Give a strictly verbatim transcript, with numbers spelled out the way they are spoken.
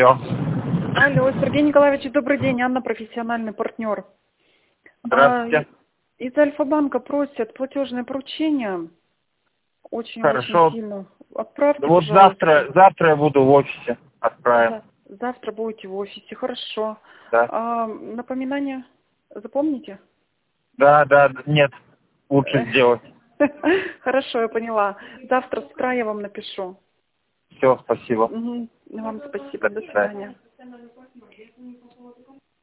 Алло. Алло, Сергей Николаевич, добрый день. Анна, профессиональный партнер. Здравствуйте. А, из Альфа-банка просят платежное поручение. Очень-очень Хорошо. сильно. Отправьте, Вот пожалуйста. завтра, завтра я буду в офисе. Отправим. За- Завтра будете в офисе. Хорошо. Да. А, напоминание запомните? Да, да, д- нет. Лучше сделать. Хорошо, я поняла. Завтра с утра я вам напишу. Все, спасибо. Мгм. Вам спасибо. До До свидания. свидания.